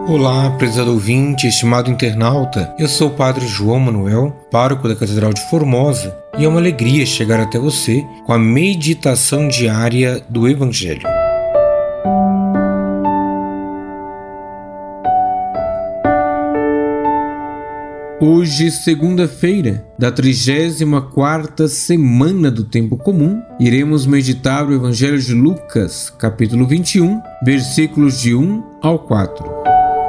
Olá, prezado ouvinte, estimado internauta, eu sou o Padre João Manuel, pároco da Catedral de Formosa, e é uma alegria chegar até você com a meditação diária do Evangelho. Hoje, segunda-feira, da 34ª semana do Tempo Comum, iremos meditar o Evangelho de Lucas, capítulo 21, versículos de 1 ao 4.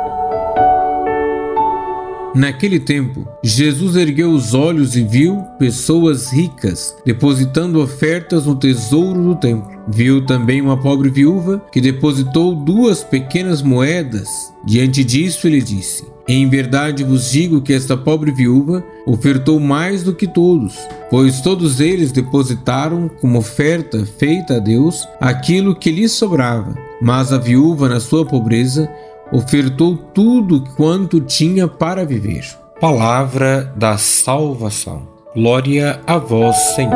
Naquele tempo, Jesus ergueu os olhos e viu pessoas ricas depositando ofertas no tesouro do templo. Viu também uma pobre viúva que depositou 2 pequenas moedas. Diante disso, ele disse: Em verdade vos digo que esta pobre viúva ofertou mais do que todos, pois todos eles depositaram como oferta feita a Deus aquilo que lhes sobrava. Mas a viúva, na sua pobreza, ofertou tudo quanto tinha para viver. Palavra da salvação. Glória a vós, Senhor.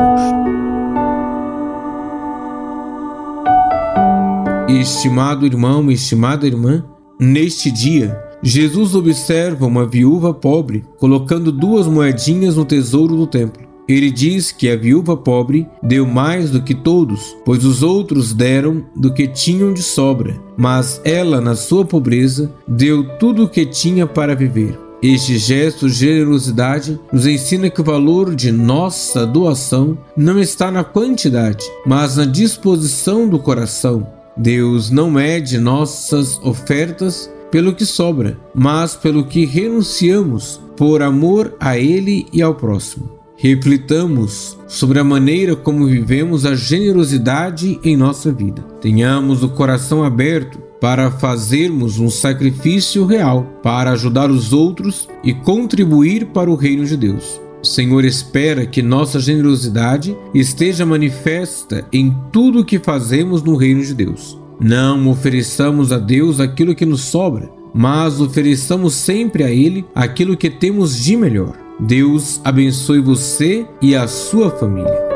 Estimado irmão, estimada irmã, neste dia, Jesus observa uma viúva pobre colocando 2 moedinhas no tesouro do templo. Ele diz que a viúva pobre deu mais do que todos, pois os outros deram do que tinham de sobra, mas ela, na sua pobreza, deu tudo o que tinha para viver. Este gesto de generosidade nos ensina que o valor de nossa doação não está na quantidade, mas na disposição do coração. Deus não mede nossas ofertas pelo que sobra, mas pelo que renunciamos por amor a Ele e ao próximo. Reflitamos sobre a maneira como vivemos a generosidade em nossa vida. Tenhamos o coração aberto para fazermos um sacrifício real, para ajudar os outros e contribuir para o reino de Deus. O Senhor espera que nossa generosidade esteja manifesta em tudo o que fazemos no reino de Deus. Não ofereçamos a Deus aquilo que nos sobra, mas ofereçamos sempre a Ele aquilo que temos de melhor. Deus abençoe você e a sua família.